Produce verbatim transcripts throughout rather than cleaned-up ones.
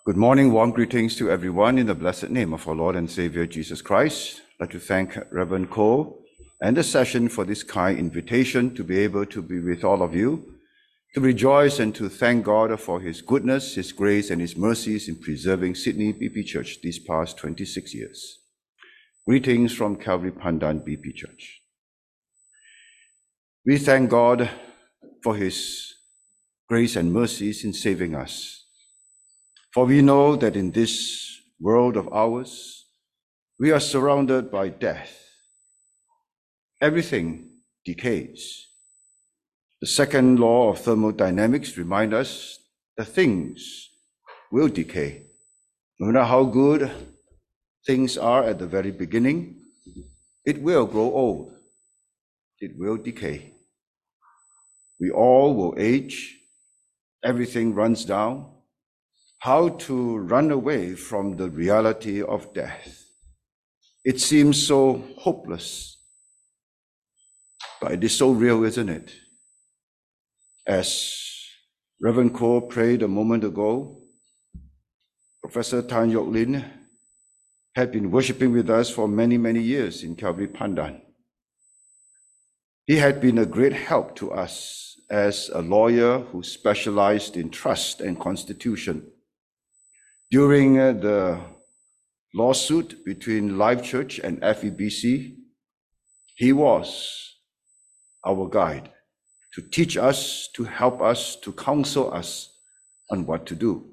Good morning, warm greetings to everyone in the blessed name of our Lord and Savior Jesus Christ. I'd like to thank Reverend Cole and the session for this kind invitation to be able to be with all of you, to rejoice and to thank God for His goodness, His grace, and His mercies in preserving Sydney B P Church these past twenty-six years. Greetings from Calvary Pandan B P Church. We thank God for His grace and mercies in saving us. For we know that in this world of ours, we are surrounded by death. Everything decays. The second law of thermodynamics reminds us that things will decay. No matter how good things are at the very beginning, it will grow old. It will decay. We all will age. Everything runs down. How to run away from the reality of death? It seems so hopeless, but it is so real, isn't it? As Reverend Cole prayed a moment ago, Professor Tan Yok Lin had been worshiping with us for many, many years in Calvary Pandan. He had been a great help to us as a lawyer who specialized in trust and constitution. During the lawsuit between Life Church and F E B C, he was our guide to teach us, to help us, to counsel us on what to do.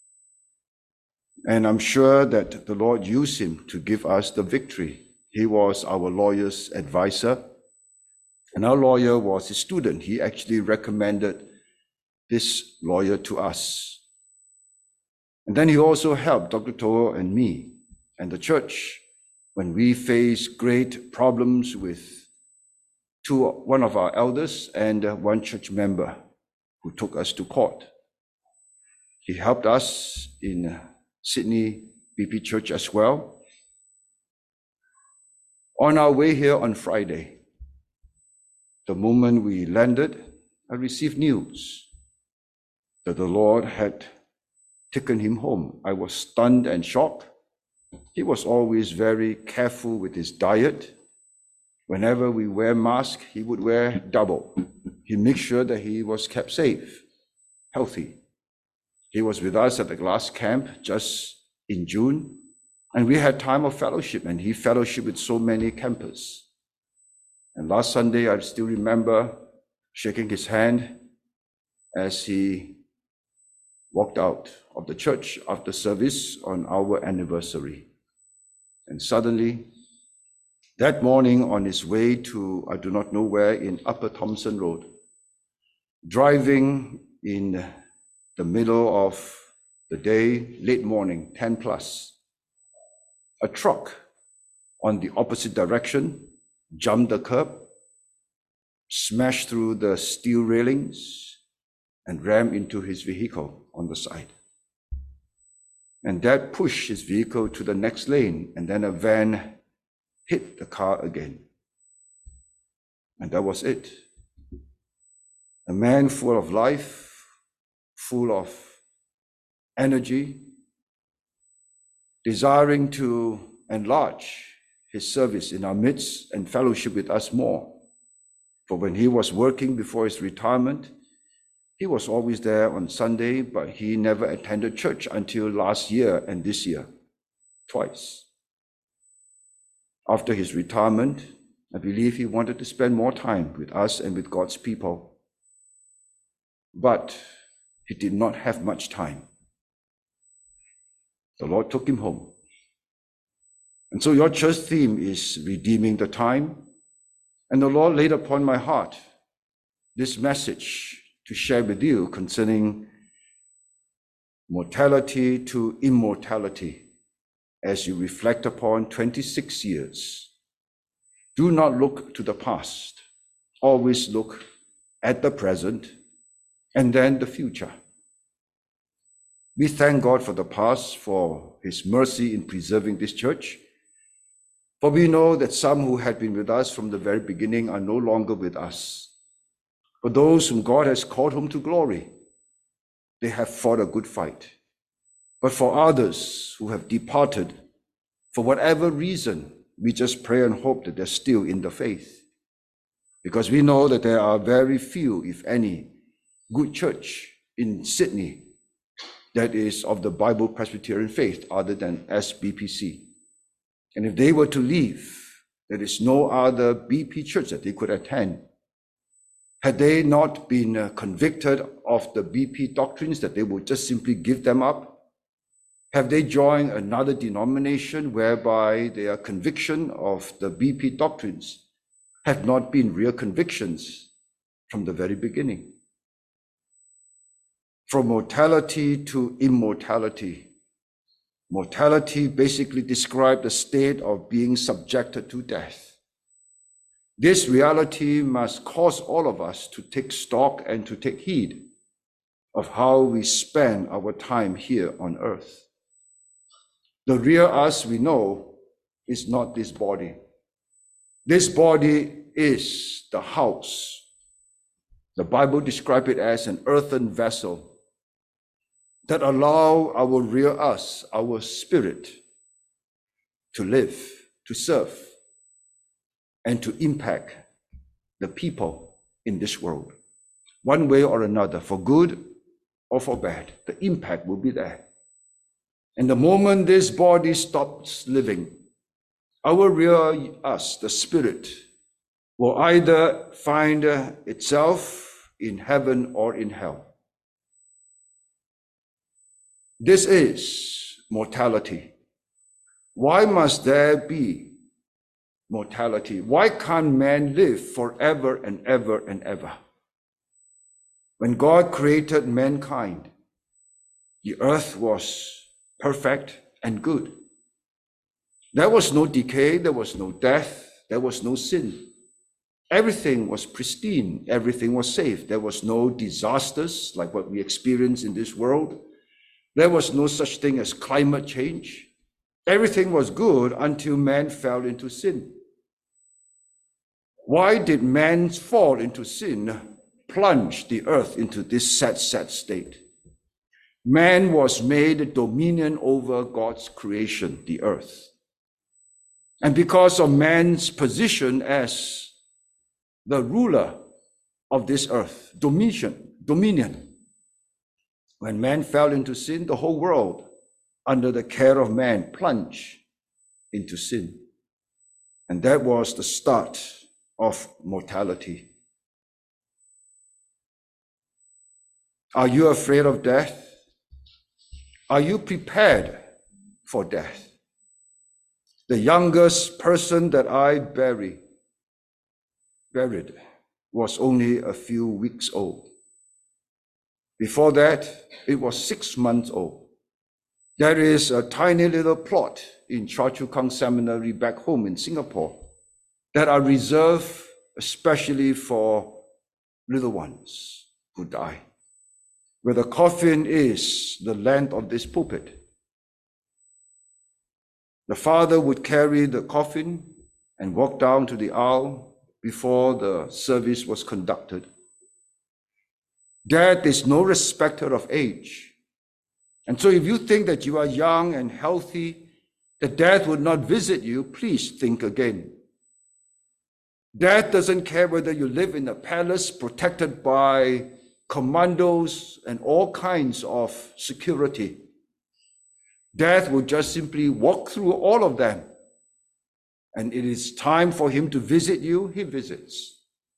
And I'm sure that the Lord used him to give us the victory. He was our lawyer's advisor, and our lawyer was his student. He actually recommended this lawyer to us. And then he also helped Doctor Toh and me and the church when we faced great problems with two, one of our elders and one church member who took us to court. He helped us in Sydney B P Church as well. On our way here on Friday, the moment we landed, I received news that the Lord had taken him home. I was stunned and shocked. He was always very careful with his diet. Whenever we wear masks, he would wear double. He made sure that he was kept safe, healthy. He was with us at the last camp just in June, and we had time of fellowship, and he fellowshiped with so many campers. And last Sunday, I still remember shaking his hand as he walked out of the church after service on our anniversary. And suddenly, that morning on his way to, I do not know where, in Upper Thomson Road, driving in the middle of the day, late morning, ten plus, a truck on the opposite direction jumped the curb, smashed through the steel railings, and rammed into his vehicle on the side. And that pushed his vehicle to the next lane, and then a van hit the car again. And that was it. A man full of life, full of energy, desiring to enlarge his service in our midst and fellowship with us more. For when he was working before his retirement, he was always there on Sunday, but he never attended church until last year and this year, twice. After his retirement, I believe he wanted to spend more time with us and with God's people. But he did not have much time. The Lord took him home. And so your church theme is redeeming the time. And the Lord laid upon my heart this message to share with you concerning mortality to immortality as you reflect upon twenty-six years. Do not look to the past. Always look at the present and then the future. We thank God for the past, for his mercy in preserving this church. For we know that some who had been with us from the very beginning are no longer with us. For those whom God has called home to glory, they have fought a good fight. But for others who have departed, for whatever reason, we just pray and hope that they're still in the faith. Because we know that there are very few, if any, good church in Sydney that is of the Bible Presbyterian faith other than S B P C. And if they were to leave, there is no other B P church that they could attend. Had they not been uh, convicted of the B P doctrines, that they would just simply give them up? Have they joined another denomination whereby their conviction of the B P doctrines have not been real convictions from the very beginning? From mortality to immortality. Mortality basically describes the state of being subjected to death. This reality must cause all of us to take stock and to take heed of how we spend our time here on earth. The real us we know is not this body. This body is the house. The Bible describes it as an earthen vessel that allow our real us, our spirit, to live, to serve, and to impact the people in this world. One way or another, for good or for bad, the impact will be there. And the moment this body stops living, our real us, the spirit, will either find itself in heaven or in hell. This is mortality. Why must there be mortality? Why can't man live forever and ever and ever? When God created mankind, the earth was perfect and good. There was no decay, there was no death, there was no sin. Everything was pristine, everything was safe. There was no disasters like what we experience in this world. There was no such thing as climate change. Everything was good until man fell into sin. Why did man fall into sin, plunge the earth into this sad, sad state? Man was made dominion over God's creation, the earth. And because of man's position as the ruler of this earth, dominion, dominion, when man fell into sin, the whole world, under the care of man, plunged into sin. And that was the start of mortality. Are you afraid of death? Are you prepared for death? The youngest person that I buried, buried was only a few weeks old. Before that, it was six months old. There is a tiny little plot in Choa Chu Kang Seminary back home in Singapore that are reserved especially for little ones who die, where the coffin is the length of this pulpit. The father would carry the coffin and walk down to the aisle before the service was conducted. Death is no respecter of age. And so if you think that you are young and healthy, that death would not visit you, please think again. Death doesn't care whether you live in a palace protected by commandos and all kinds of security. Death will just simply walk through all of them. And it is time for him to visit you, he visits.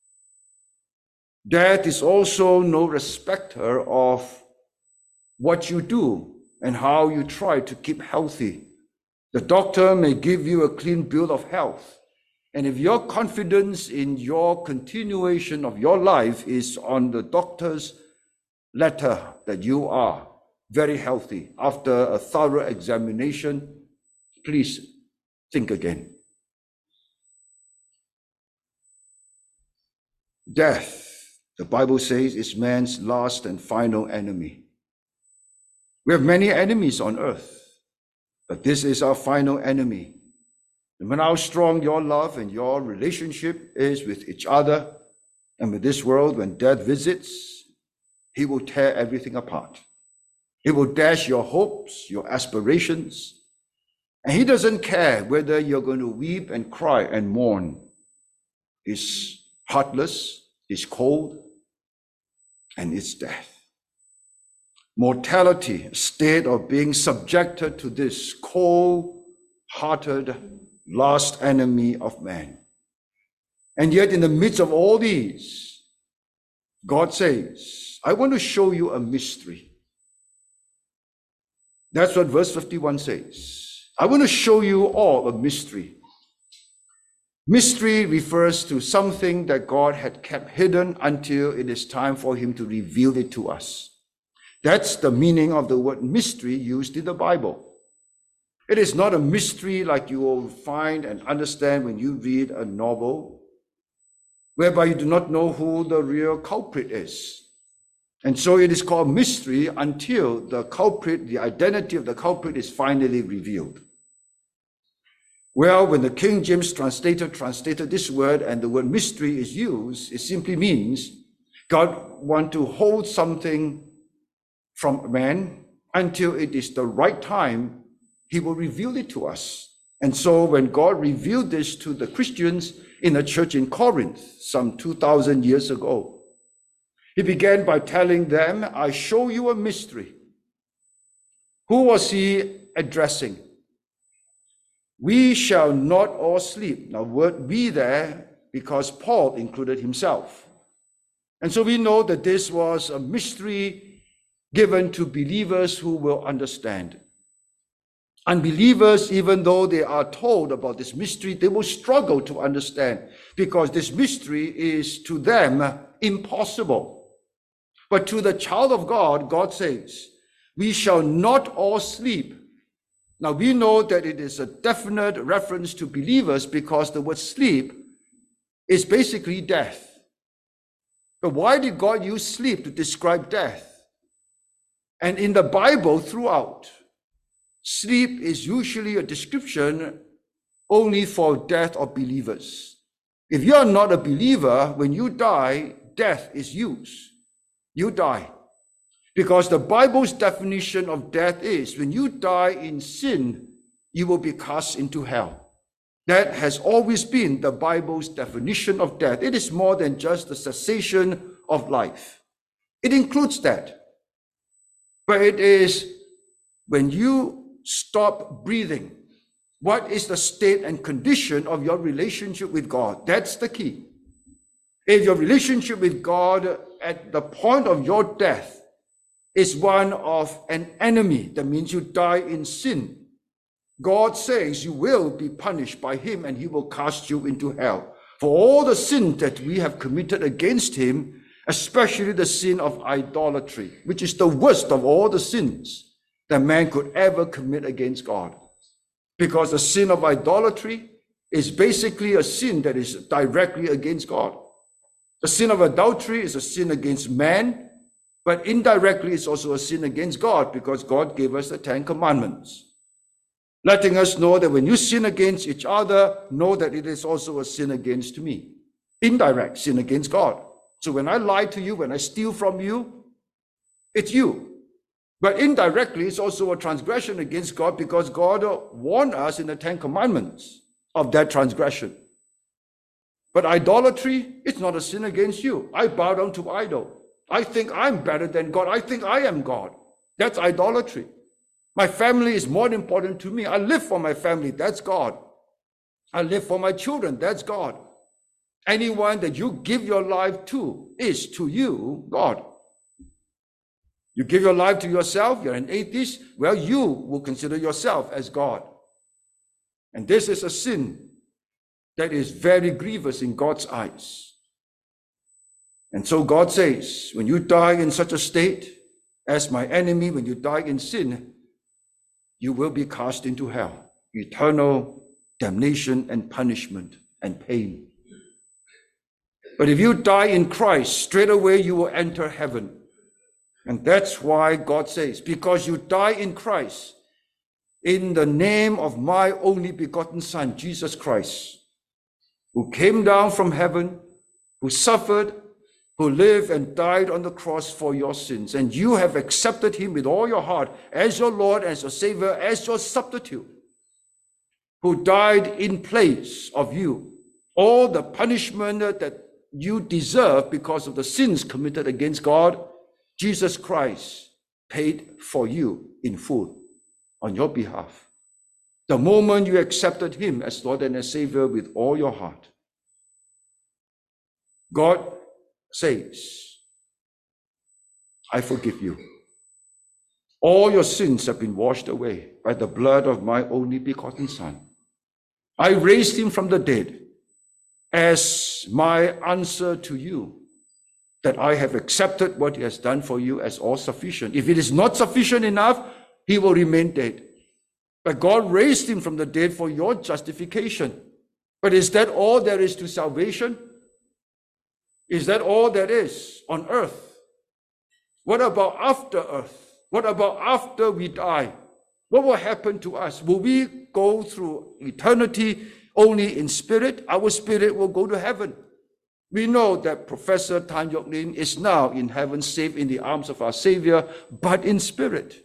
Death is also no respecter of what you do and how you try to keep healthy. The doctor may give you a clean bill of health. And if your confidence in your continuation of your life is on the doctor's letter that you are very healthy after a thorough examination, please think again. Death, the Bible says, is man's last and final enemy. We have many enemies on earth, but this is our final enemy. No matter how strong your love and your relationship is with each other and with this world, when death visits, he will tear everything apart. It will dash your hopes, your aspirations. And he doesn't care whether you're going to weep and cry and mourn. It's heartless, it's cold, and it's death. Mortality, a state of being subjected to this cold-hearted last enemy of man. And yet in the midst of all these, God says, I want to show you a mystery. That's what verse fifty-one says. I want to show you all a mystery. Mystery refers to something that God had kept hidden until it is time for him to reveal it to us. That's the meaning of the word mystery used in the Bible. It is not a mystery like you will find and understand when you read a novel, whereby you do not know who the real culprit is. And so it is called mystery until the culprit, the identity of the culprit is finally revealed. Well, when the King James translator translated this word and the word mystery is used, it simply means God wants to hold something from man until it is the right time, he will reveal it to us. And so when God revealed this to the Christians in the church in Corinth some two thousand years ago, he began by telling them, I show you a mystery. Who was he addressing? We shall not all sleep. Now, word we there, because Paul included himself. And so we know that this was a mystery given to believers who will understand. Unbelievers, even though they are told about this mystery, they will struggle to understand because this mystery is to them impossible. But to the child of God, God says, we shall not all sleep. Now we know that it is a definite reference to believers because the word sleep is basically death. But why did God use sleep to describe death? And in the Bible throughout, sleep is usually a description only for death of believers. If you are not a believer, when you die, death is used. You die. Because the Bible's definition of death is when you die in sin, you will be cast into hell. That has always been the Bible's definition of death. It is more than just the cessation of life. It includes that. But it is when you stop breathing. What is the state and condition of your relationship with God? That's the key. If your relationship with God at the point of your death is one of an enemy, that means you die in sin, God says you will be punished by him and he will cast you into hell. For all the sin that we have committed against him, especially the sin of idolatry, which is the worst of all the sins that man could ever commit against God. Because the sin of idolatry is basically a sin that is directly against God. The sin of adultery is a sin against man, but indirectly it's also a sin against God because God gave us the Ten Commandments, letting us know that when you sin against each other, know that it is also a sin against me. Indirect sin against God. So when I lie to you, when I steal from you, it's you. But indirectly, it's also a transgression against God because God warned us in the Ten Commandments of that transgression. But idolatry, it's not a sin against you. I bow down to idol. I think I'm better than God. I think I am God. That's idolatry. My family is more important to me. I live for my family. That's God. I live for my children. That's God. Anyone that you give your life to is to you God. You give your life to yourself, you're an atheist, well, you will consider yourself as God. And this is a sin that is very grievous in God's eyes. And so God says, when you die in such a state as my enemy, when you die in sin, you will be cast into hell, eternal damnation and punishment and pain. But if you die in Christ, straight away you will enter heaven. And that's why God says, because you die in Christ, in the name of my only begotten Son, Jesus Christ, who came down from heaven, who suffered, who lived and died on the cross for your sins, and you have accepted him with all your heart as your Lord, as your Savior, as your substitute, who died in place of you, all the punishment that you deserve because of the sins committed against God, Jesus Christ paid for you in full on your behalf. The moment you accepted him as Lord and as Savior with all your heart, God says, I forgive you. All your sins have been washed away by the blood of my only begotten Son. I raised him from the dead as my answer to you, that I have accepted what he has done for you as all sufficient. If it is not sufficient enough, he will remain dead. But God raised him from the dead for your justification. But is that all there is to salvation? Is that all there is on earth? What about after earth? What about after we die? What will happen to us? Will we go through eternity only in spirit? Our spirit will go to heaven. We know that Professor Tan Yok Lin is now in heaven, safe in the arms of our Savior, but in spirit.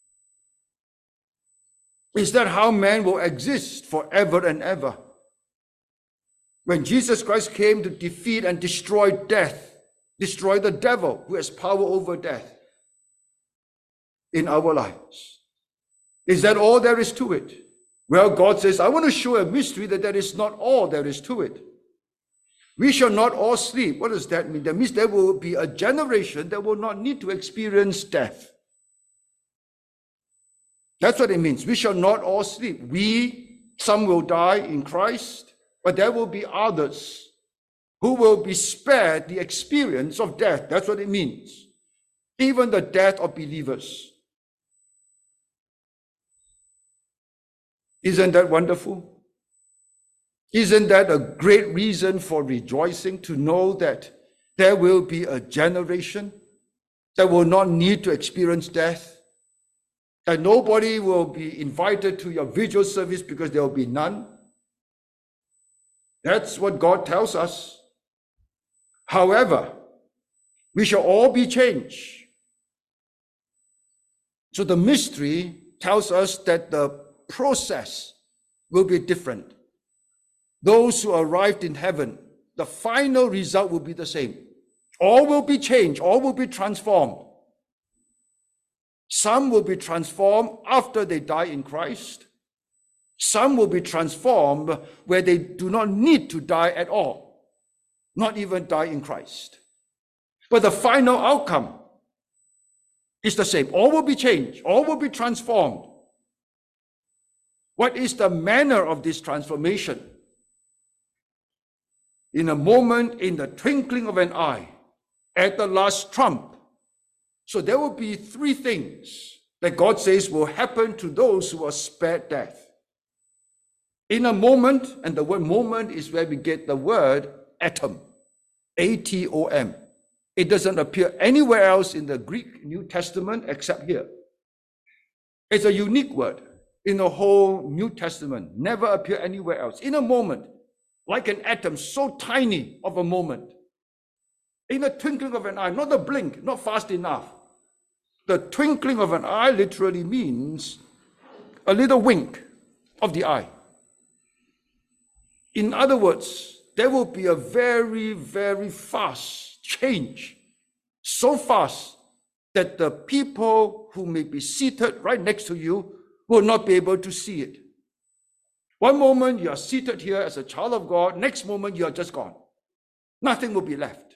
Is that how man will exist forever and ever? When Jesus Christ came to defeat and destroy death, destroy the devil who has power over death in our lives. Is that all there is to it? Well, God says, I want to show a mystery that that is not all there is to it. We shall not all sleep. What does that mean? That means there will be a generation that will not need to experience death. That's what it means. We shall not all sleep. We, some will die in Christ, but there will be others who will be spared the experience of death. That's what it means. Even the death of believers. Isn't that wonderful? Isn't that a great reason for rejoicing, to know that there will be a generation that will not need to experience death? That nobody will be invited to your vigil service because there will be none? That's what God tells us. However, we shall all be changed. So the mystery tells us that the process will be different. Those who arrived in heaven, the final result will be the same. All will be changed, all will be transformed. Some will be transformed after they die in Christ. Some will be transformed where they do not need to die at all, not even die in Christ. But the final outcome is the same. All will be changed, all will be transformed. What is the manner of this transformation? In a moment, in the twinkling of an eye, at the last trump. So there will be three things that God says will happen to those who are spared death. In a moment, and the word moment is where we get the word atom, A T O M. It doesn't appear anywhere else in the Greek New Testament except here. It's a unique word in the whole New Testament, never appear anywhere else. In a moment, like an atom, so tiny of a moment. In a twinkling of an eye, not a blink, not fast enough. The twinkling of an eye literally means a little wink of the eye. In other words, there will be a very, very fast change. So fast that the people who may be seated right next to you will not be able to see it. One moment you are seated here as a child of God, next moment you are just gone. Nothing will be left.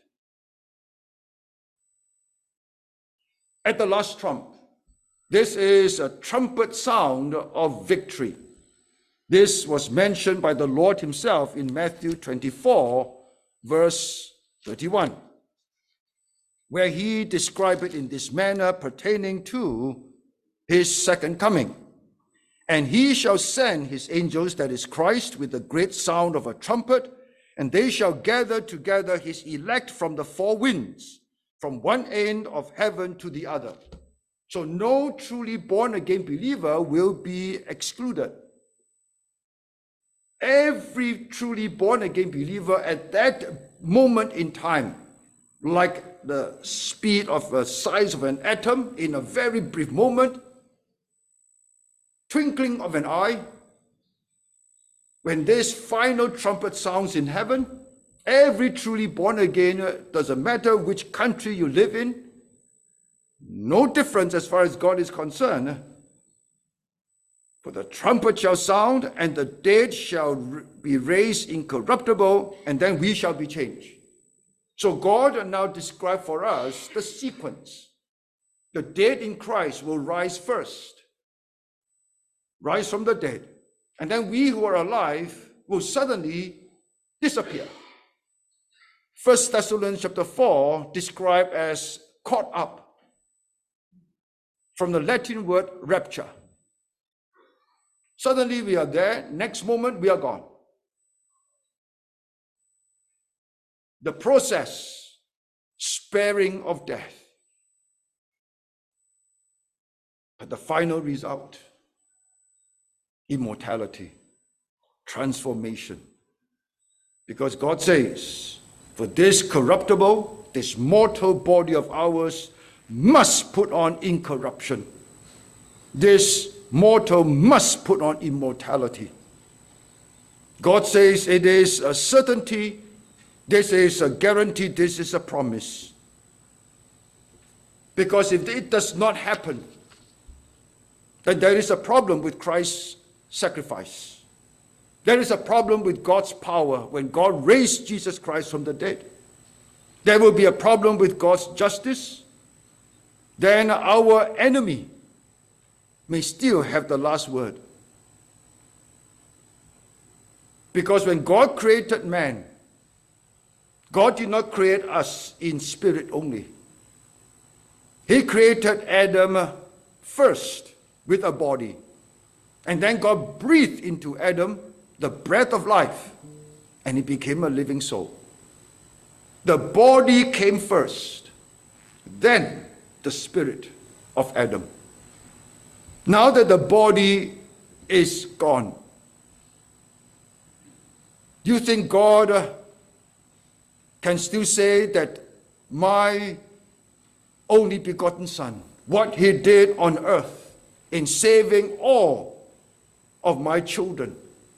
At the last trump, this is a trumpet sound of victory. This was mentioned by the Lord himself in Matthew twenty-four, verse thirty-one, where he described it in this manner pertaining to his second coming. And he shall send his angels, that is Christ, with the great sound of a trumpet, and they shall gather together his elect from the four winds, from one end of heaven to the other. So no truly born-again believer will be excluded. Every truly born-again believer at that moment in time like the speed of the size of an atom in a very brief moment, twinkling of an eye. When this final trumpet sounds in heaven, every truly born again, doesn't matter which country you live in, no difference as far as God is concerned. For the trumpet shall sound, and the dead shall be raised incorruptible, and then we shall be changed. So God now describes for us the sequence. The dead in Christ will rise first, rise from the dead, and then we who are alive will suddenly disappear. First Thessalonians chapter four described as caught up, from the Latin word rapture. Suddenly we are there, next moment we are gone. The process, sparing of death. But the final result, immortality, transformation. Because God says, for this corruptible, this mortal body of ours must put on incorruption. This mortal must put on immortality. God says it is a certainty, this is a guarantee, this is a promise. Because if it does not happen, then there is a problem with Christ's sacrifice. There is a problem with God's power when God raised Jesus Christ from the dead. There will be a problem with God's justice. Then our enemy may still have the last word. Because when God created man, God did not create us in spirit only. He created Adam first with a body. And then God breathed into Adam the breath of life, and he became a living soul. The body came first, then the spirit of Adam. Now that the body is gone, do you think God can still say that my only begotten Son, what he did on earth in saving all of my children,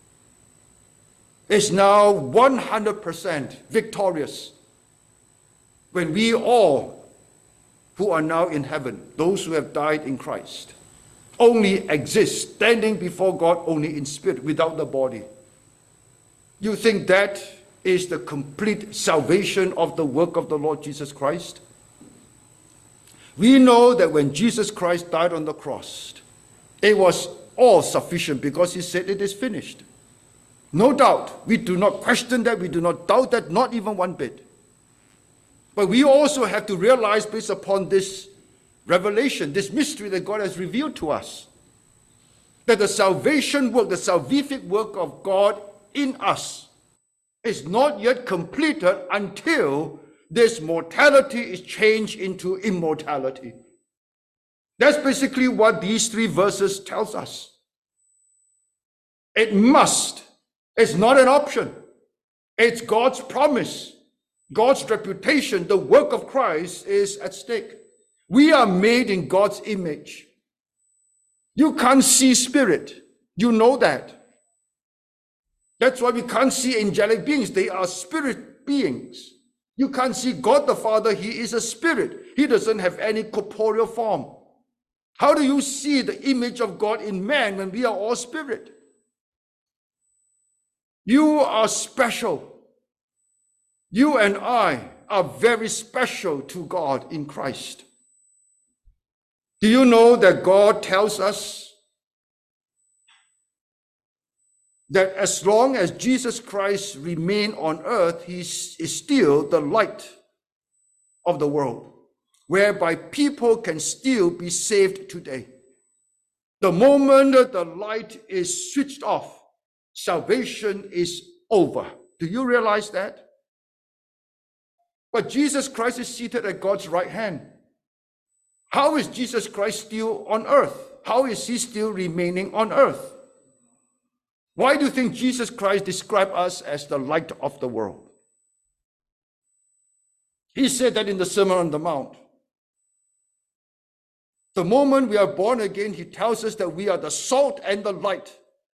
is now one hundred percent victorious when we all who are now in heaven, those who have died in Christ, only exist standing before God only in spirit, without the body? You think that is the complete salvation of the work of the Lord Jesus Christ? We know that when Jesus Christ died on the cross, it was all sufficient because he said it is finished. No doubt, we do not question that, we do not doubt that, not even one bit. But we also have to realize, based upon this revelation, this mystery that God has revealed to us, that the salvation work, the salvific work of God in us is not yet completed until this mortality is changed into immortality. That's basically what these three verses tells us. It must. It's not an option. It's God's promise. God's reputation, the work of Christ is at stake. We are made in God's image. You can't see spirit. You know that. That's why we can't see angelic beings. They are spirit beings. You can't see God the Father. He is a spirit. He doesn't have any corporeal form. How do you see the image of God in man when we are all spirit? You are special. You and I are very special to God in Christ. Do you know that God tells us that as long as Jesus Christ remains on earth, he is still the light of the world, whereby people can still be saved today. The moment that the light is switched off, salvation is over. Do you realize that? But Jesus Christ is seated at God's right hand. How is Jesus Christ still on earth? How is he still remaining on earth? Why do you think Jesus Christ described us as the light of the world? He said that in the Sermon on the Mount. The moment we are born again, he tells us that we are the salt and the light.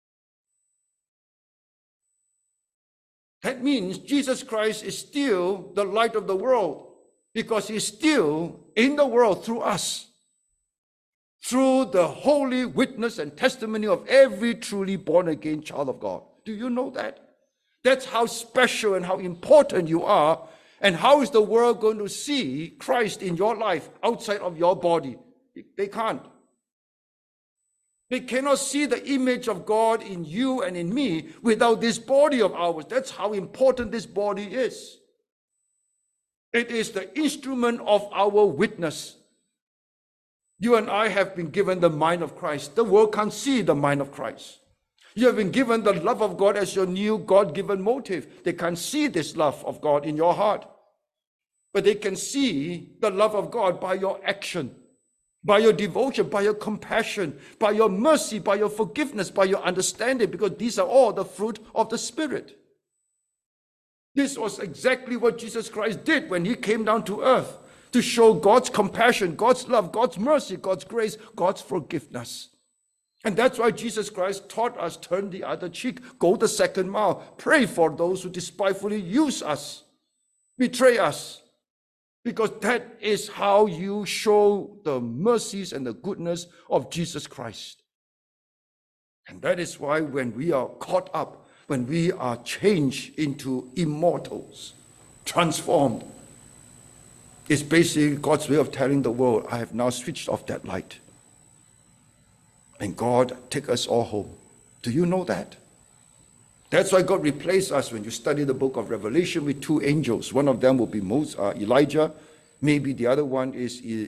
That means Jesus Christ is still the light of the world because he's still in the world through us, through the holy witness and testimony of every truly born again child of God. Do you know that? That's how special and how important you are. And how is the world going to see Christ in your life outside of your body? They can't. They cannot see the image of God in you and in me without this body of ours. That's how important this body is. It is the instrument of our witness. You and I have been given the mind of Christ. The world can't see the mind of Christ. You have been given the love of God as your new God-given motive. They can't see this love of God in your heart. But they can see the love of God by your action, by your devotion, by your compassion, by your mercy, by your forgiveness, by your understanding, because these are all the fruit of the Spirit. This was exactly what Jesus Christ did when he came down to earth, to show God's compassion, God's love, God's mercy, God's grace, God's forgiveness. And that's why Jesus Christ taught us, turn the other cheek, go the second mile, pray for those who despitefully use us, betray us. Because that is how you show the mercies and the goodness of Jesus Christ. And that is why when we are caught up, when we are changed into immortals, transformed, it's basically God's way of telling the world, I have now switched off that light. And God, take us all home. Do you know that? That's why God replaced us when you study the book of Revelation with two angels. One of them will be Moses, uh, Elijah. Maybe the other one is e-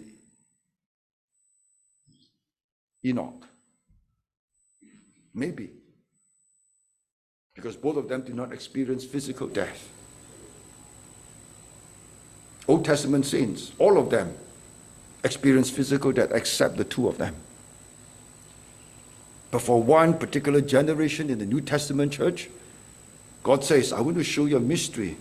Enoch. Maybe. Because both of them did not experience physical death. Old Testament saints, all of them experienced physical death except the two of them. But for one particular generation in the New Testament church, God says, I want to show you a mystery.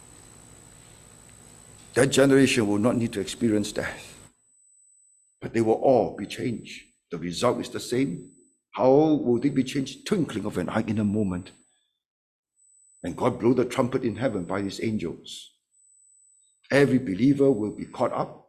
That generation will not need to experience death, but they will all be changed. The result is the same. How will they be changed? Twinkling of an eye, in a moment. And God blew the trumpet in heaven by his angels. Every believer will be caught up.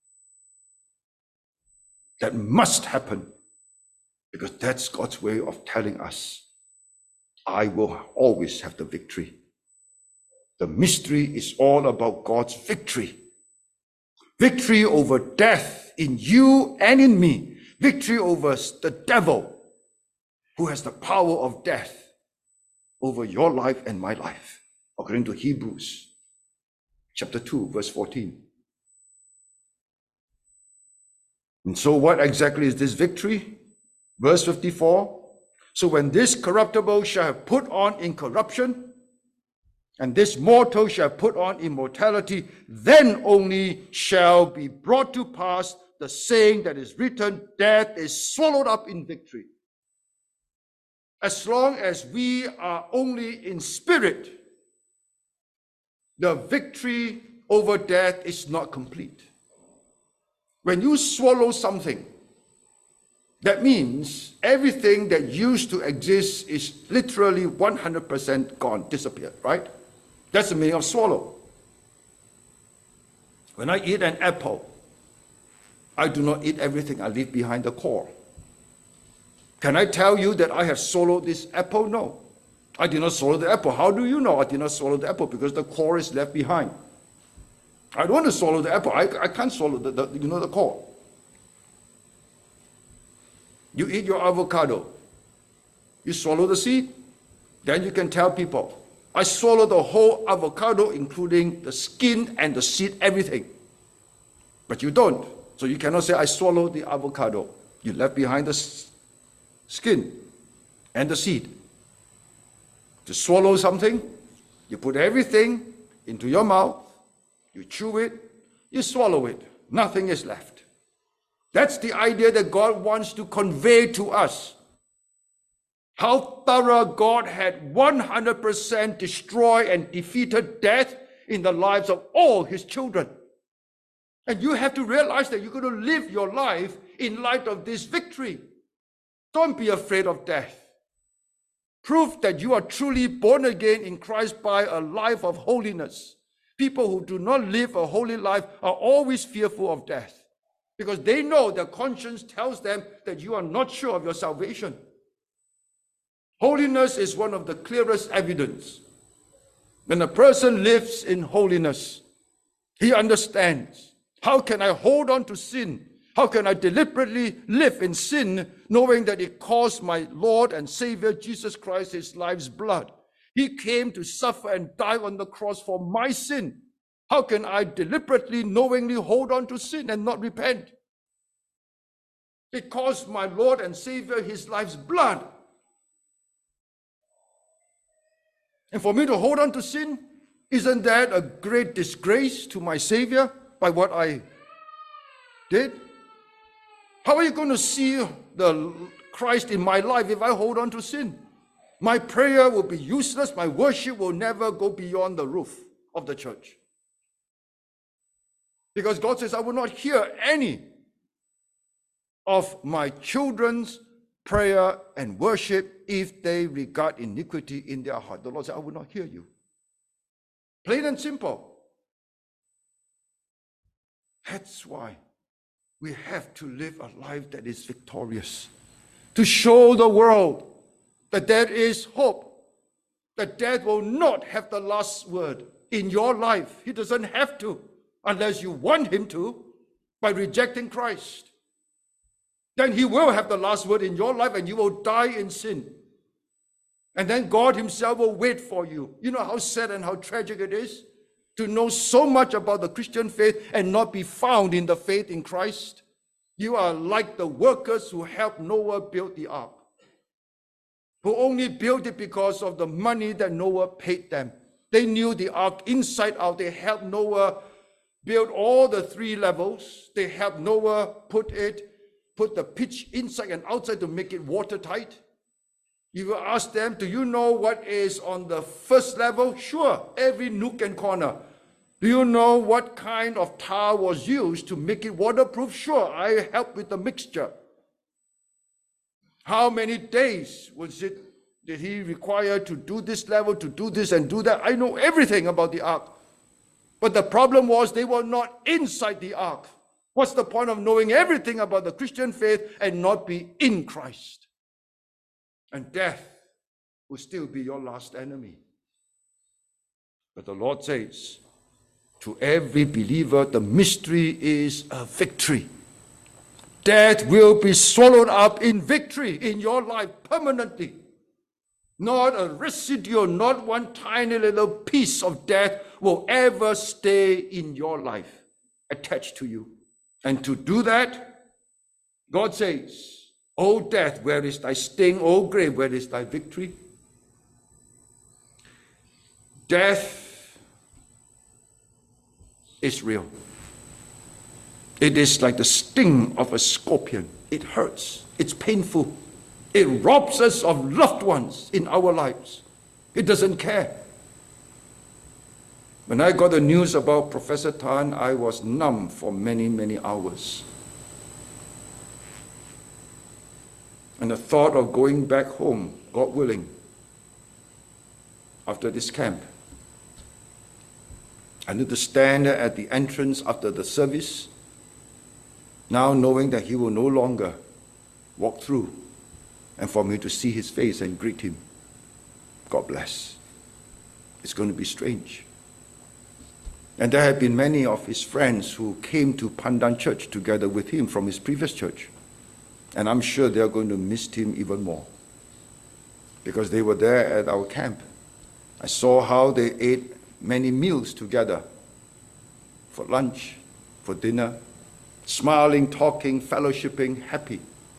That must happen, because that's God's way of telling us, I will always have the victory. The mystery is all about God's victory. Victory over death in you and in me. Victory over the devil, who has the power of death over your life and my life, according to Hebrews chapter two, verse fourteen. And so what exactly is this victory? Verse fifty-four, so when this corruptible shall have put on incorruption, and this mortal shall put on immortality, then only shall be brought to pass the saying that is written, death is swallowed up in victory. As long as we are only in spirit, the victory over death is not complete. When you swallow something, that means everything that used to exist is literally one hundred percent gone, disappeared, right? That's the meaning of swallow. When I eat an apple, I do not eat everything. I leave behind the core. Can I tell you that I have swallowed this apple? No. I did not swallow the apple. How do you know I did not swallow the apple? Because the core is left behind. I don't want to swallow the apple. I, I can't swallow the, the, you know, the core. You eat your avocado. You swallow the seed. Then you can tell people, I swallowed the whole avocado, including the skin and the seed, everything. But you don't. So you cannot say, I swallowed the avocado. You left behind the skin and the seed. To swallow something, you put everything into your mouth, you chew it, you swallow it. Nothing is left. That's the idea that God wants to convey to us. How thorough God had one hundred percent destroyed and defeated death, in the lives of all his children. And you have to realize that you're going to live your life in light of this victory. Don't be afraid of death. Prove that you are truly born again in Christ by a life of holiness. People who do not live a holy life are always fearful of death because they know their conscience tells them that you are not sure of your salvation. Holiness is one of the clearest evidence. When a person lives in holiness, he understands, how can I hold on to sin? How can I deliberately live in sin, knowing that it cost my Lord and Savior Jesus Christ his life's blood? He came to suffer and die on the cross for my sin. How can I deliberately, knowingly hold on to sin and not repent? It cost my Lord and Savior his life's blood. And for me to hold on to sin, isn't that a great disgrace to my Savior by what I did? How are you going to see the Christ in my life if I hold on to sin? My prayer will be useless. My worship will never go beyond the roof of the church. Because God says, I will not hear any of my children's prayer and worship if they regard iniquity in their heart. The Lord said, I will not hear you. Plain and simple. That's why we have to live a life that is victorious, to show the world that there is hope, that death will not have the last word in your life. He doesn't have to, unless you want him to, by rejecting Christ. Then he will have the last word in your life and you will die in sin. And then God himself will wait for you. You know how sad and how tragic it is to know so much about the Christian faith and not be found in the faith in Christ. You are like the workers who helped Noah build the ark, who only built it because of the money that Noah paid them. They knew the ark inside out. They helped Noah build all the three levels. They helped Noah put it, put the pitch inside and outside to make it watertight. You will ask them, do you know what is on the first level? Sure, every nook and corner. Do you know what kind of tar was used to make it waterproof? Sure, I helped with the mixture. How many days was it, did he require to do this level, to do this and do that? I know everything about the ark. But the problem was they were not inside the ark. What's the point of knowing everything about the Christian faith and not be in Christ? And death will still be your last enemy. But the Lord says, to every believer, the mystery is a victory. Death will be swallowed up in victory in your life permanently. Not a residue, not one tiny little piece of death will ever stay in your life, attached to you. And to do that, God says, O death, where is thy sting? O grave, where is thy victory? Death is real. It is like the sting of a scorpion. It hurts. It's painful. It robs us of loved ones in our lives. It doesn't care. When I got the news about Professor Tan, I was numb for many, many hours. And the thought of going back home, God willing, after this camp, I need to stand at the entrance after the service, now knowing that he will no longer walk through, and for me to see his face and greet him. God bless. It's going to be strange. And there have been many of his friends who came to Pandan Church together with him from his previous church. And I'm sure they're going to miss him even more because they were there at our camp. I saw how they ate many meals together for lunch, for dinner, smiling, talking, fellowshipping, happy.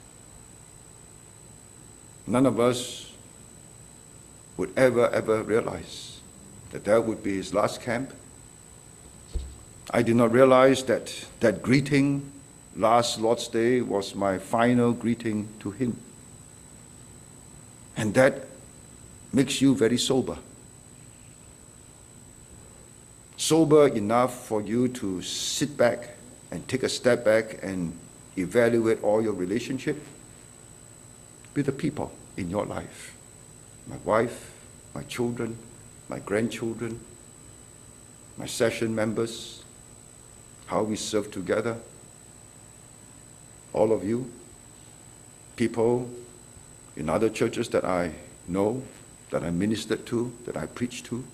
None of us would ever, ever realize that that would be his last camp. I did not realize that that greeting last Lord's Day was my final greeting to him. And that makes you very sober. sober enough for you to sit back and take a step back and evaluate all your relationship with the people in your life? My wife, my children, my grandchildren, my session members, how we serve together. All of you, people in other churches that I know, that I ministered to, that I preached to.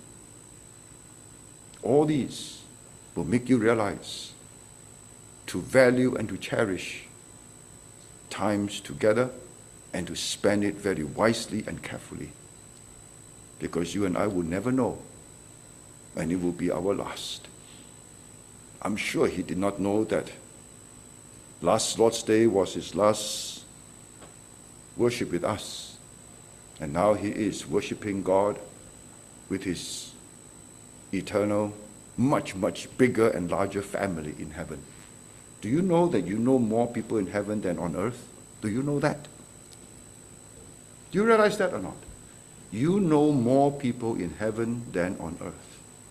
All these will make you realize to value and to cherish times together and to spend it very wisely and carefully, because you and I will never know when it will be our last. I'm sure he did not know that last Lord's Day was his last worship with us, and now he is worshiping God with his eternal, much, much bigger and larger family in heaven. Do you know that you know more people in heaven than on earth? Do you know that? Do you realize that or not? You know more people in heaven than on earth.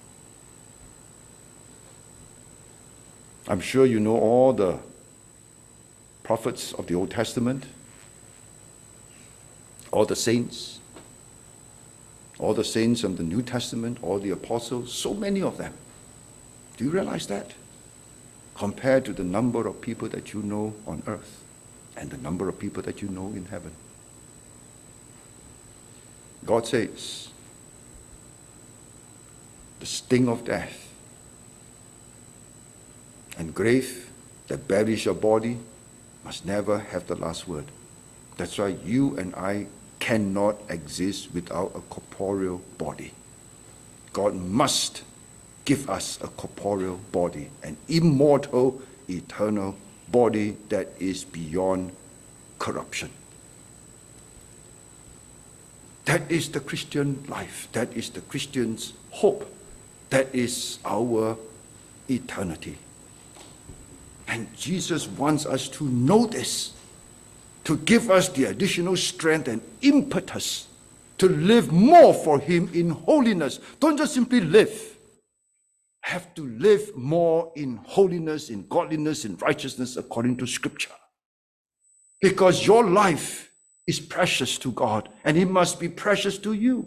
I'm sure you know all the prophets of the Old Testament, all the saints, all the saints of the New Testament, all the apostles, so many of them. Do you realize that? Compared to the number of people that you know on earth and the number of people that you know in heaven. God says, the sting of death and grave that buries your body must never have the last word. That's why you and I cannot exist without a corporeal body. God must give us a corporeal body, an immortal, eternal body that is beyond corruption. That is the Christian life. That is the Christian's hope. That is our eternity. And Jesus wants us to know this, to give us the additional strength and impetus to live more for him in holiness. Don't just simply live. Have to live more in holiness, in godliness, in righteousness according to Scripture. Because your life is precious to God, and it must be precious to you.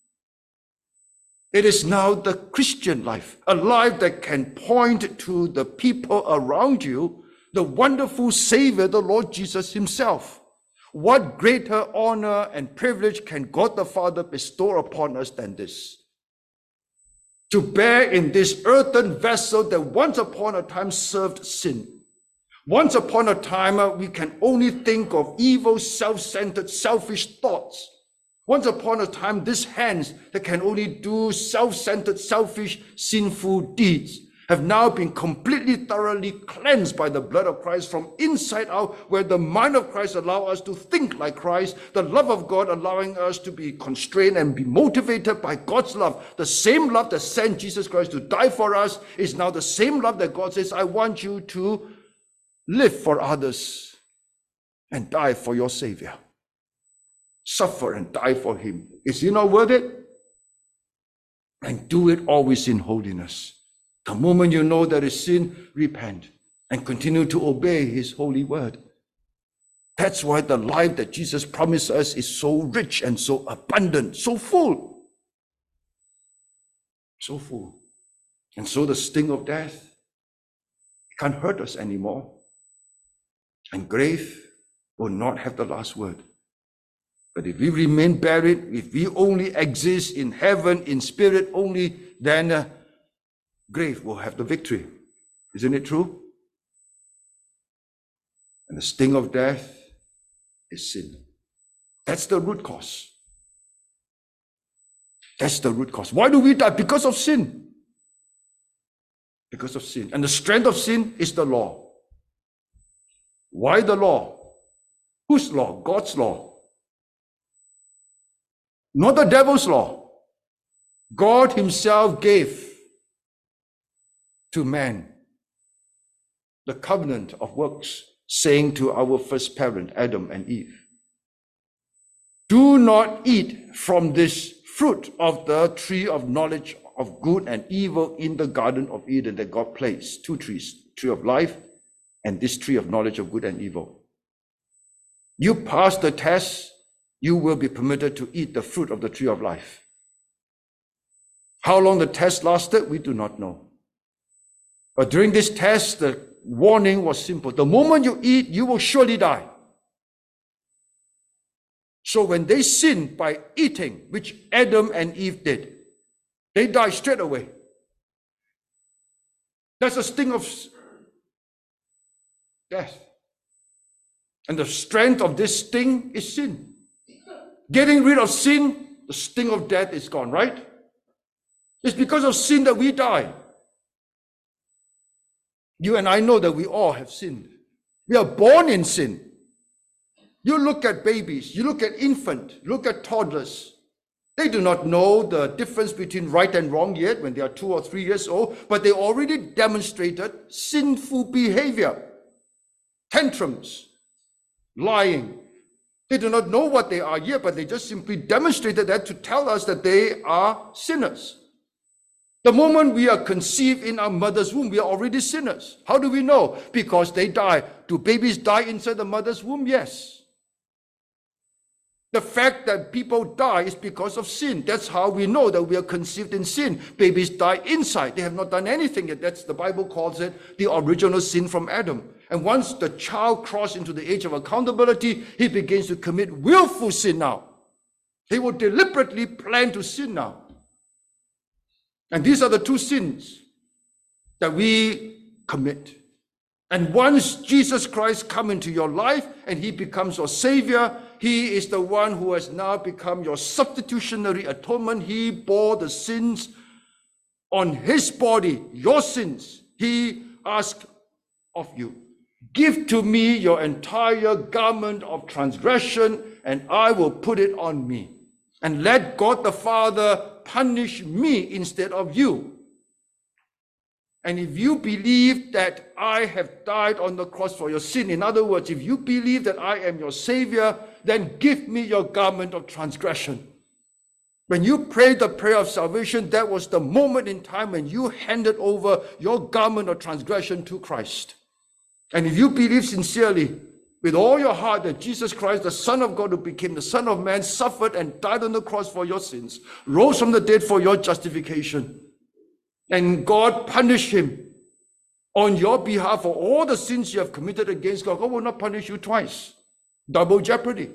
It is now the Christian life, a life that can point to the people around you, the wonderful Savior, the Lord Jesus himself. What greater honor and privilege can God the Father bestow upon us than this? To bear in this earthen vessel that once upon a time served sin. Once upon a time, uh, we can only think of evil, self-centered, selfish thoughts. Once upon a time, these hands that can only do self-centered, selfish, sinful deeds have now been completely, thoroughly cleansed by the blood of Christ from inside out, where the mind of Christ allows us to think like Christ, the love of God allowing us to be constrained and be motivated by God's love. The same love that sent Jesus Christ to die for us is now the same love that God says, I want you to live for others and die for your Savior. Suffer and die for him. Is he not worth it? And do it always in holiness. The moment you know there is sin, repent and continue to obey his holy word. That's why the life that Jesus promised us is so rich and so abundant, so full. So full. And so the sting of death can't hurt us anymore. And grave will not have the last word. But if we remain buried, if we only exist in heaven, in spirit only, then uh, grave will have the victory. Isn't it true? And the sting of death is sin. That's the root cause. That's the root cause. Why do we die? Because of sin. Because of sin. And the strength of sin is the law. Why the law? Whose law? God's law. Not the devil's law. God himself gave to man the covenant of works, saying to our first parent, Adam and Eve, do not eat from this fruit of the tree of knowledge of good and evil in the Garden of Eden that God placed. Two trees, tree of life and this tree of knowledge of good and evil. You pass the test, you will be permitted to eat the fruit of the tree of life. How long the test lasted, we do not know. But during this test, the warning was simple. The moment you eat, you will surely die. So when they sinned by eating, which Adam and Eve did, they died straight away. That's the sting of death. And the strength of this sting is sin. Getting rid of sin, the sting of death is gone, right? It's because of sin that we die. You and I know that we all have sinned. We are born in sin. You look at babies, you look at infants, look at toddlers. They do not know the difference between right and wrong yet when they are two or three years old, but they already demonstrated sinful behavior, tantrums, lying. They do not know what they are yet, but they just simply demonstrated that to tell us that they are sinners. The moment we are conceived in our mother's womb, we are already sinners. How do we know? Because they die. Do babies die inside the mother's womb? Yes. The fact that people die is because of sin. That's how we know that we are conceived in sin. Babies die inside. They have not done anything yet. That's the Bible calls it the original sin from Adam. And once the child crosses into the age of accountability, he begins to commit willful sin now. He will deliberately plan to sin now. And these are the two sins that we commit. And once Jesus Christ comes into your life and he becomes your Savior, he is the one who has now become your substitutionary atonement. He bore the sins on his body, your sins. He asked of you, give to me your entire garment of transgression and I will put it on me. And let God the Father punish me instead of you. And if you believe that I have died on the cross for your sin, in other words, if you believe that I am your Savior, then give me your garment of transgression. When you prayed the prayer of salvation, that was the moment in time when you handed over your garment of transgression to Christ. And if you believe sincerely, with all your heart, that Jesus Christ, the Son of God who became the Son of Man, suffered and died on the cross for your sins, rose from the dead for your justification, and God punished him on your behalf for all the sins you have committed against God, God will not punish you twice. Double jeopardy.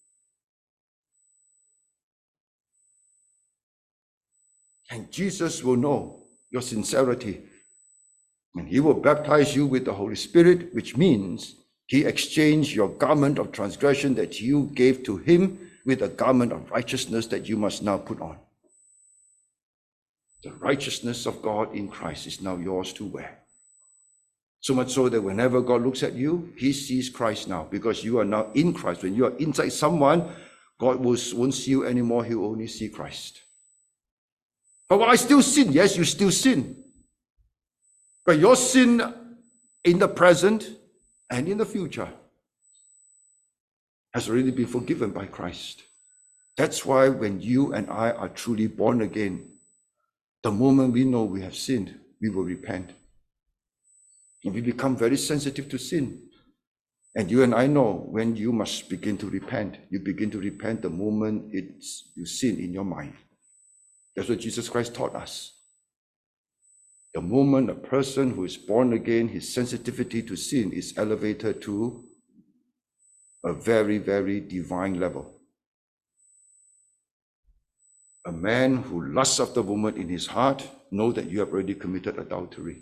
And Jesus will know your sincerity. And he will baptize you with the Holy Spirit, which means he exchanged your garment of transgression that you gave to him with a garment of righteousness that you must now put on. The righteousness of God in Christ is now yours to wear. So much so that whenever God looks at you, he sees Christ now, because you are now in Christ. When you are inside someone, God will, won't see you anymore. He will only see Christ. But I still sin. Yes, you still sin. But your sin in the present and in the future has already been forgiven by Christ. That's why when you and I are truly born again, the moment we know we have sinned, we will repent. And we become very sensitive to sin. And you and I know when you must begin to repent. You begin to repent the moment it's you sin in your mind. That's what Jesus Christ taught us. The moment a person who is born again, his sensitivity to sin is elevated to a very, very divine level. A man who lusts after a woman in his heart knows that you have already committed adultery.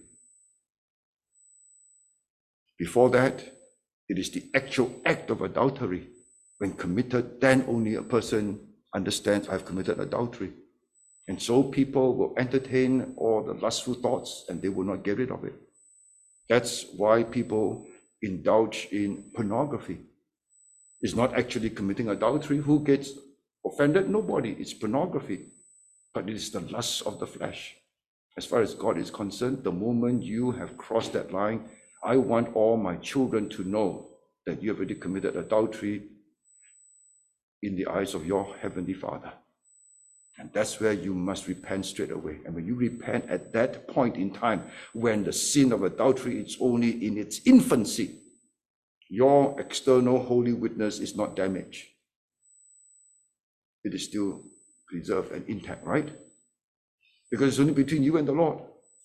Before that, it is the actual act of adultery. When committed, then only a person understands I've committed adultery. And so people will entertain all the lustful thoughts and they will not get rid of it. That's why people indulge in pornography. It's not actually committing adultery. Who gets offended? Nobody. It's pornography. But it is the lust of the flesh. As far as God is concerned, the moment you have crossed that line, I want all my children to know that you have already committed adultery in the eyes of your Heavenly Father. And that's where you must repent straight away. And when you repent at that point in time, when the sin of adultery is only in its infancy, your external holy witness is not damaged. It is still preserved and intact, right? Because it's only between you and the Lord.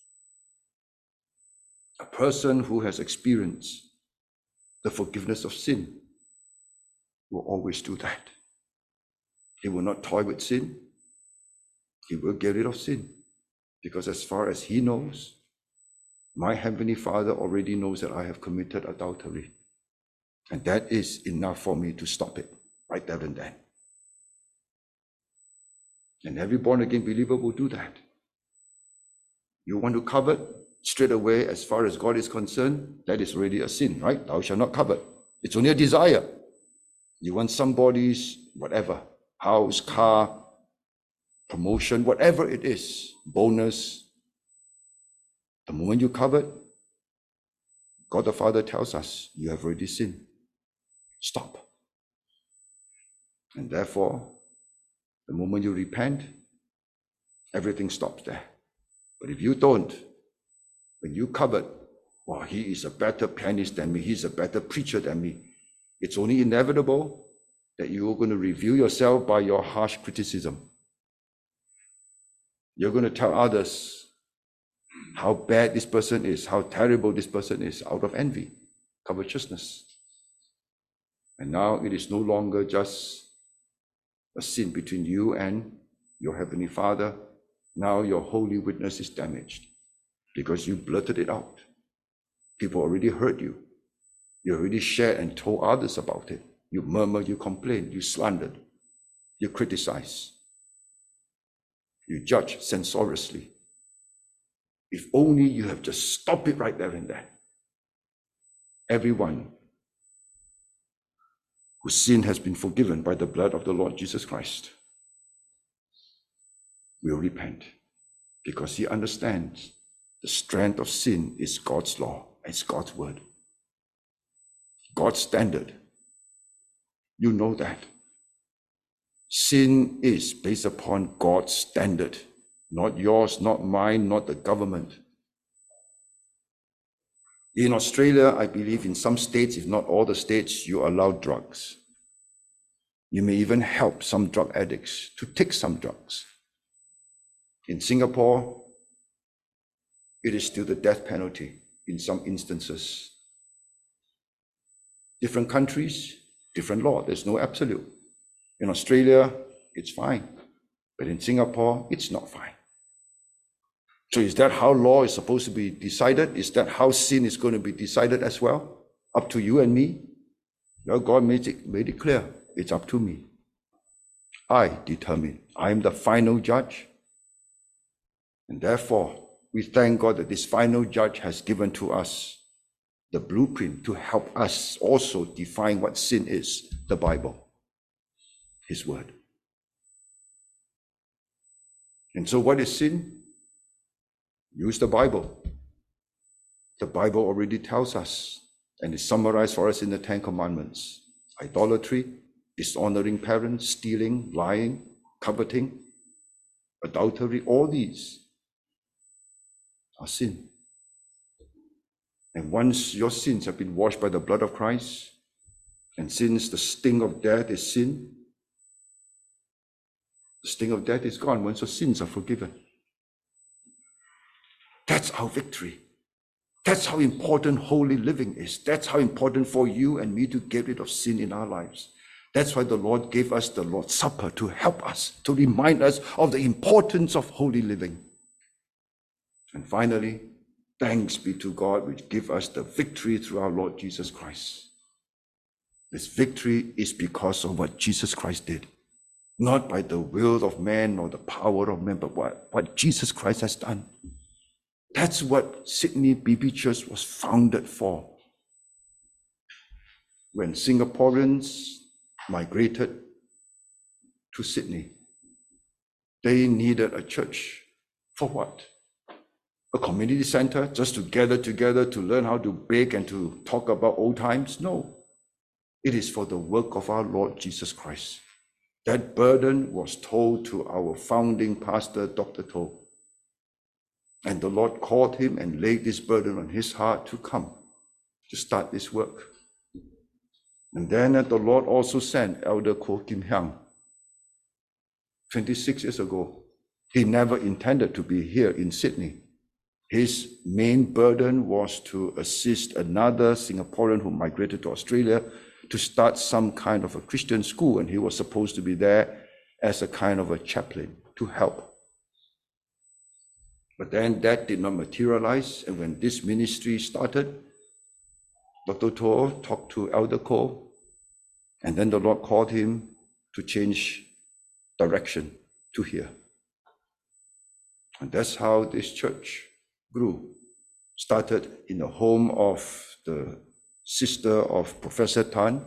A person who has experienced the forgiveness of sin will always do that. He will not toy with sin. He will get rid of sin. Because as far as he knows, my Heavenly Father already knows that I have committed adultery. And that is enough for me to stop it right there and then. And every born-again believer will do that. You want to covet straight away, as far as God is concerned, that is already a sin, right? Thou shalt not covet. It's only a desire. You want somebody's whatever, house, car, promotion, whatever it is, bonus. The moment you covet, God the Father tells us, you have already sinned. Stop. And therefore, the moment you repent, everything stops there. But if you don't, when you covet, well, he is a better pianist than me, he's a better preacher than me, it's only inevitable that you're going to review yourself by your harsh criticism. You're going to tell others how bad this person is, how terrible this person is, out of envy, covetousness. And now it is no longer just a sin between you and your Heavenly Father. Now your holy witness is damaged because you blurted it out. People already heard you. You already shared and told others about it. You murmured, you complained, you slandered, you criticized, you judge censoriously. If only you have just stopped it right there and then. Everyone whose sin has been forgiven by the blood of the Lord Jesus Christ will repent, because he understands the strength of sin is God's law, it's God's word, God's standard. You know that. Sin is based upon God's standard, not yours, not mine, not the government. In Australia, I believe in some states, if not all the states, you allow drugs. You may even help some drug addicts to take some drugs. In Singapore, it is still the death penalty in some instances. Different countries, different law. There's no absolute. In Australia, it's fine. But in Singapore, it's not fine. So is that how law is supposed to be decided? Is that how sin is going to be decided as well? Up to you and me? Well, God made it, made it clear. It's up to me. I determine. I am the final judge. And therefore, we thank God that this final judge has given to us the blueprint to help us also define what sin is, the Bible, his word. And so what is sin? Use the Bible. The Bible already tells us, and is summarized for us in the Ten Commandments. Idolatry, dishonoring parents, stealing, lying, coveting, adultery, all these are sin. And once your sins have been washed by the blood of Christ, and since the sting of death is sin, the sting of death is gone once your sins are forgiven. That's our victory. That's how important holy living is. That's how important for you and me to get rid of sin in our lives. That's why the Lord gave us the Lord's Supper, to help us, to remind us of the importance of holy living. And finally, thanks be to God, which gives us the victory through our Lord Jesus Christ. This victory is because of what Jesus Christ did. Not by the will of man or the power of man, but what, what Jesus Christ has done. That's what Sydney B B Church was founded for. When Singaporeans migrated to Sydney, they needed a church. For what? A community center just to gather together to learn how to bake and to talk about old times? No. It is for the work of our Lord Jesus Christ. That burden was told to our founding pastor, Doctor To. And the Lord called him and laid this burden on his heart to come, to start this work. And then the Lord also sent Elder Ko Kim Hyang twenty-six years ago. He never intended to be here in Sydney. His main burden was to assist another Singaporean who migrated to Australia to start some kind of a Christian school, and he was supposed to be there as a kind of a chaplain to help. But then that did not materialize, and when this ministry started, Doctor To talked to Elder Ko, and then the Lord called him to change direction to here. And that's how this church grew. Started in the home of the sister of Professor Tan,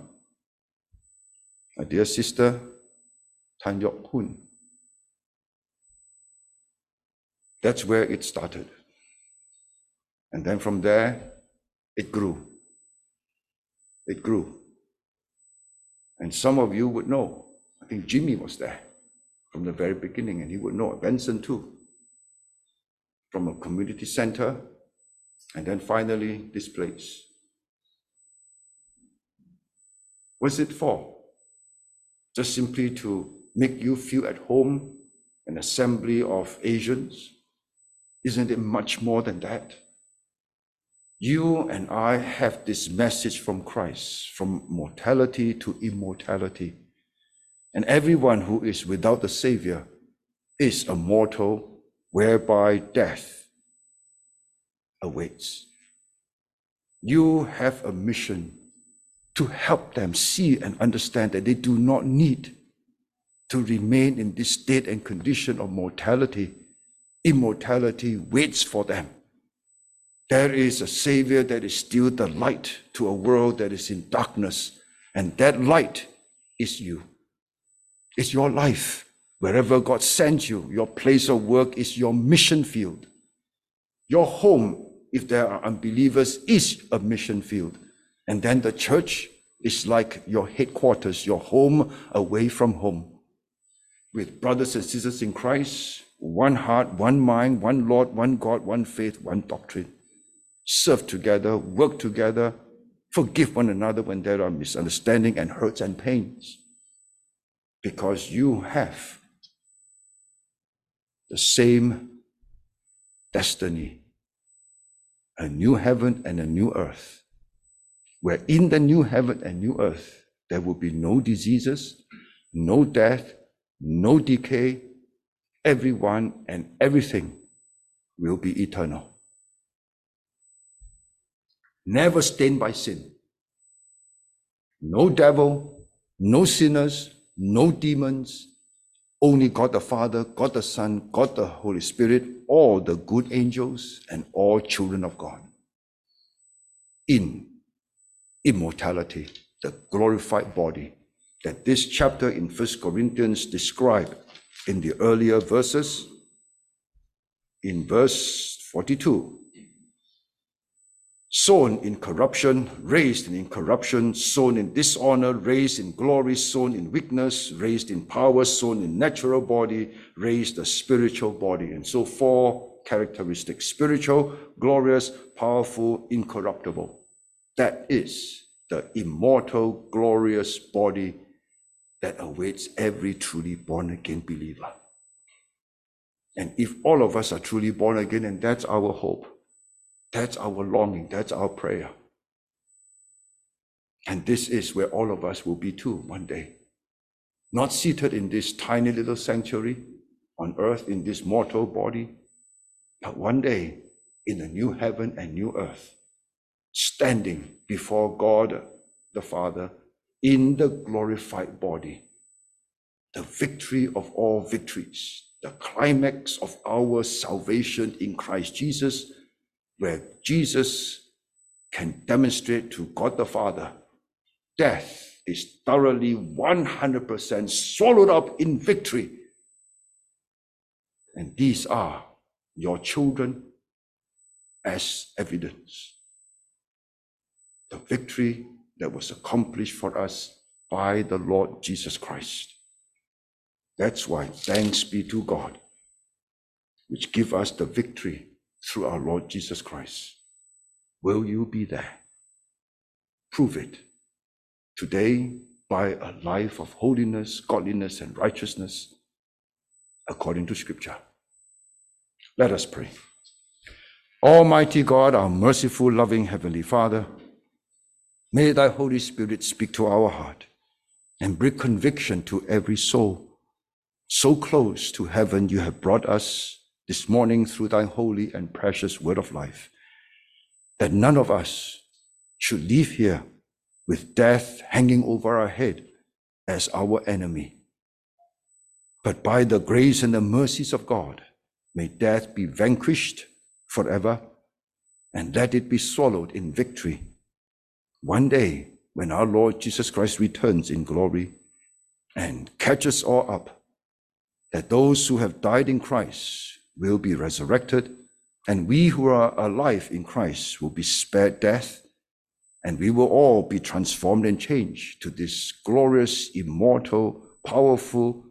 a dear sister, Tan Yok Hun. That's where it started. And then from there, it grew. It grew. And some of you would know. I think Jimmy was there from the very beginning, and he would know. Benson too. From a community center, and then finally this place. What's it for? Just simply to make you feel at home, an assembly of Asians? Isn't it much more than that? You and I have this message from Christ, from mortality to immortality. And everyone who is without the Savior is a mortal, whereby death awaits. You have a mission to help them see and understand that they do not need to remain in this state and condition of mortality. Immortality waits for them. There is a Savior that is still the light to a world that is in darkness, and that light is you. It's your life. Wherever God sends you, your place of work is your mission field. Your home, if there are unbelievers, is a mission field. And then the church is like your headquarters, your home away from home. With brothers and sisters in Christ, one heart, one mind, one Lord, one God, one faith, one doctrine. Serve together, work together, forgive one another when there are misunderstandings and hurts and pains. Because you have the same destiny, a new heaven and a new earth, where in the new heaven and new earth, there will be no diseases, no death, no decay. Everyone and everything will be eternal. Never stained by sin. No devil, no sinners, no demons, only God the Father, God the Son, God the Holy Spirit, all the good angels and all children of God. In immortality, the glorified body that this chapter in First Corinthians describes in the earlier verses. In verse forty-two, sown in corruption, raised in incorruption, sown in dishonor, raised in glory, sown in weakness, raised in power, sown in natural body, raised a spiritual body. And so four characteristics: spiritual, glorious, powerful, incorruptible. That is the immortal, glorious body that awaits every truly born-again believer. And if all of us are truly born again, and that's our hope, that's our longing, that's our prayer. And this is where all of us will be too one day. Not seated in this tiny little sanctuary on earth in this mortal body, but one day in a new heaven and new earth, standing before God the Father in the glorified body, the victory of all victories, the climax of our salvation in Christ Jesus, where Jesus can demonstrate to God the Father, death is thoroughly one hundred percent swallowed up in victory. And these are your children as evidence. The victory that was accomplished for us by the Lord Jesus Christ. That's why thanks be to God, which give us the victory through our Lord Jesus Christ. Will you be there? Prove it today by a life of holiness, godliness, and righteousness according to Scripture. Let us pray. Almighty God, our merciful, loving Heavenly Father, may thy Holy Spirit speak to our heart and bring conviction to every soul. So close to heaven you have brought us this morning through thy holy and precious word of life, that none of us should leave here with death hanging over our head as our enemy. But by the grace and the mercies of God, may death be vanquished forever, and let it be swallowed in victory. One day, when our Lord Jesus Christ returns in glory and catches all up, that those who have died in Christ will be resurrected, and we who are alive in Christ will be spared death, and we will all be transformed and changed to this glorious, immortal, powerful,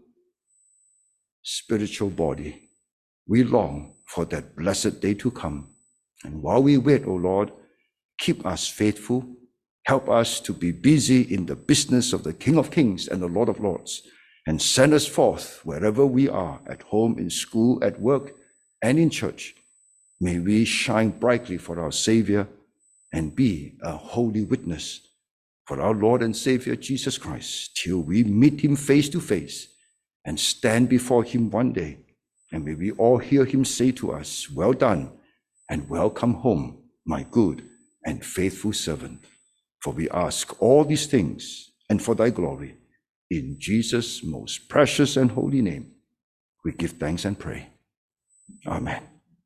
spiritual body. We long for that blessed day to come. And while we wait, O Lord, keep us faithful. Help us to be busy in the business of the King of Kings and the Lord of Lords, and send us forth wherever we are, at home, in school, at work, and in church. May we shine brightly for our Savior and be a holy witness for our Lord and Savior Jesus Christ till we meet him face to face and stand before him one day. And may we all hear him say to us, "Well done, and welcome home, my good and faithful servant." For we ask all these things, and for thy glory, in Jesus' most precious and holy name, we give thanks and pray. Amen.